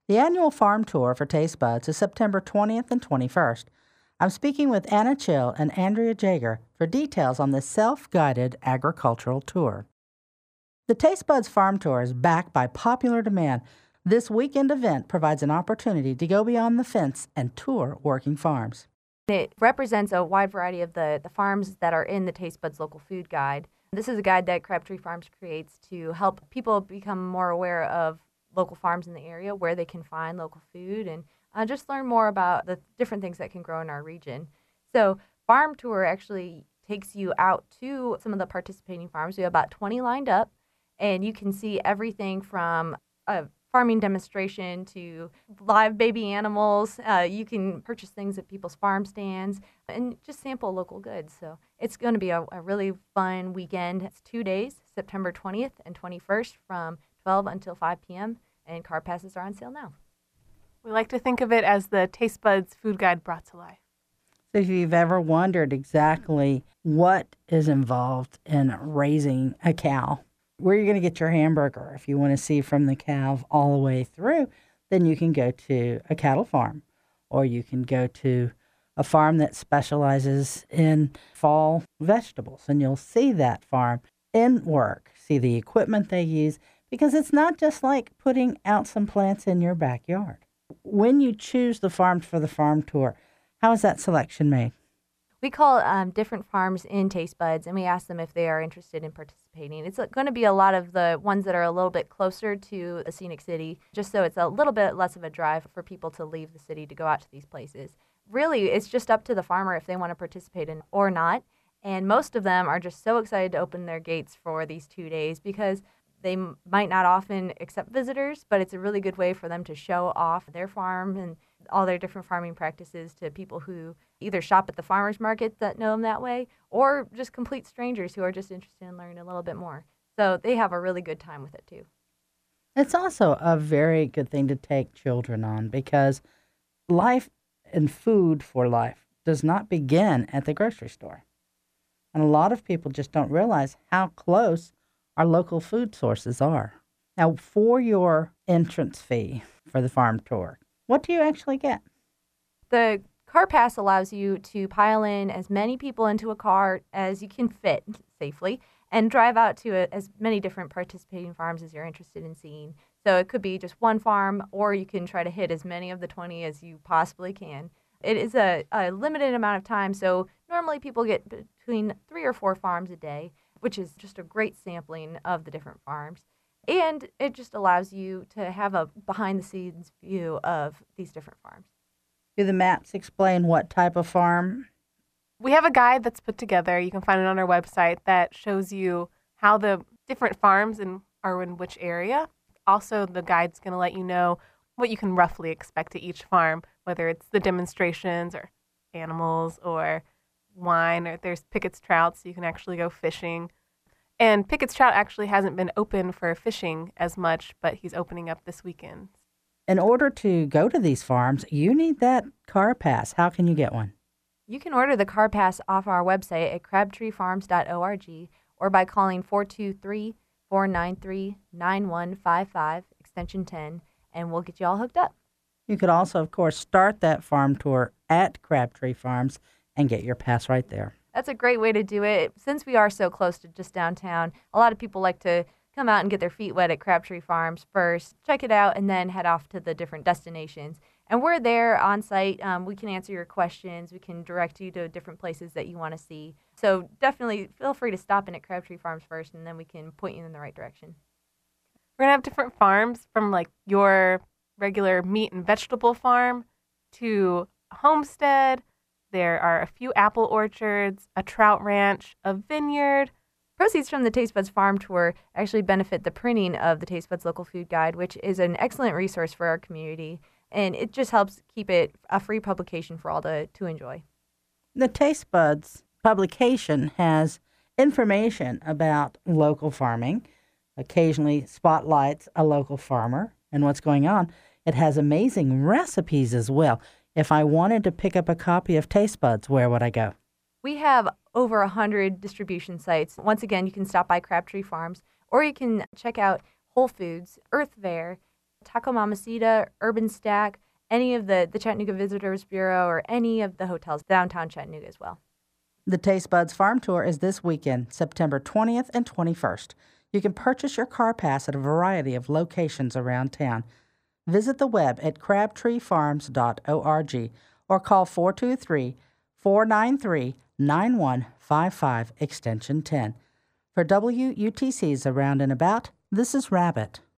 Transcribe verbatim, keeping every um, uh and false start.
The annual farm tour for Taste Buds is September twentieth and twenty-first. I'm speaking with Anna Chill and Andrea Jager for details on this self-guided agricultural tour. The Taste Buds Farm Tour is backed by popular demand. This weekend event provides an opportunity to go beyond the fence and tour working farms. It represents a wide variety of the, the farms that are in the Taste Buds Local Food Guide. This is a guide that Crabtree Farms creates to help people become more aware of local farms in the area, where they can find local food, and uh, just learn more about the different things that can grow in our region. So Farm Tour actually takes you out to some of the participating farms. We have about twenty lined up, and you can see everything from a farming demonstration to live baby animals. Uh, you can purchase things at people's farm stands and just sample local goods. So it's going to be a, a really fun weekend. It's two days, September twentieth and twenty-first from twelve until five p.m., and car passes are on sale now. We like to think of it as the Taste Buds Food Guide brought to life. So if you've ever wondered exactly what is involved in raising a cow, where you're going to get your hamburger, if you want to see from the calf all the way through, then you can go to a cattle farm, or you can go to a farm that specializes in fall vegetables, and you'll see that farm in work, see the equipment they use, because it's not just like putting out some plants in your backyard. When you choose the farms for the farm tour, how is that selection made? We call um, different farms in Taste Buds, and we ask them if they are interested in participating. It's going to be a lot of the ones that are a little bit closer to a scenic city, just so it's a little bit less of a drive for people to leave the city to go out to these places. Really, it's just up to the farmer if they want to participate in or not, and most of them are just so excited to open their gates for these two days because they m- might not often accept visitors, but it's a really good way for them to show off their farm and all their different farming practices to people who either shop at the farmers market that know them that way, or just complete strangers who are just interested in learning a little bit more. So they have a really good time with it too. It's also a very good thing to take children on, because life and food for life does not begin at the grocery store. And a lot of people just don't realize how close our local food sources are. Now, for your entrance fee for the farm tour, what do you actually get? The car pass allows you to pile in as many people into a car as you can fit safely and drive out to a, as many different participating farms as you're interested in seeing. So it could be just one farm, or you can try to hit as many of the twenty as you possibly can. It is a, a limited amount of time, so normally people get between three or four farms a day, which is just a great sampling of the different farms. And it just allows you to have a behind-the-scenes view of these different farms. Do the maps explain what type of farm? We have a guide that's put together. You can find it on our website that shows you how the different farms in, are in which area. Also, the guide's going to let you know what you can roughly expect at each farm, whether it's the demonstrations or animals or wine, or there's Pickett's Trout, so you can actually go fishing. And Pickett's Trout actually hasn't been open for fishing as much, but he's opening up this weekend. In order to go to these farms, you need that car pass. How can you get one? You can order the car pass off our website at crabtree farms dot org or by calling four two three, four nine three, nine one five five, extension ten, and we'll get you all hooked up. You could also, of course, start that farm tour at Crabtree Farms and get your pass right there. That's a great way to do it. Since we are so close to just downtown, a lot of people like to come out and get their feet wet at Crabtree Farms first, check it out, and then head off to the different destinations. And we're there on site. Um, we can answer your questions. We can direct you to different places that you want to see. So definitely feel free to stop in at Crabtree Farms first, and then we can point you in the right direction. We're going to have different farms, from like your regular meat and vegetable farm to a homestead. There are a few apple orchards, a trout ranch, a vineyard. Proceeds from the Taste Buds Farm Tour actually benefit the printing of the Taste Buds Local Food Guide, which is an excellent resource for our community, and it just helps keep it a free publication for all to, to enjoy. The Taste Buds publication has information about local farming, occasionally spotlights a local farmer and what's going on. It has amazing recipes as well. If I wanted to pick up a copy of Taste Buds, where would I go? We have over one hundred distribution sites. Once again, you can stop by Crabtree Farms, or you can check out Whole Foods, Earth Fare, Taco Mamacita, Urban Stack, any of the, the Chattanooga Visitors Bureau, or any of the hotels downtown Chattanooga as well. The Taste Buds Farm Tour is this weekend, September twentieth and twenty-first. You can purchase your car pass at a variety of locations around town. Visit the web at crabtree farms dot org or call four two three, four nine three, nine one five five, extension ten. For W U T C's Around and About, this is Rabbit.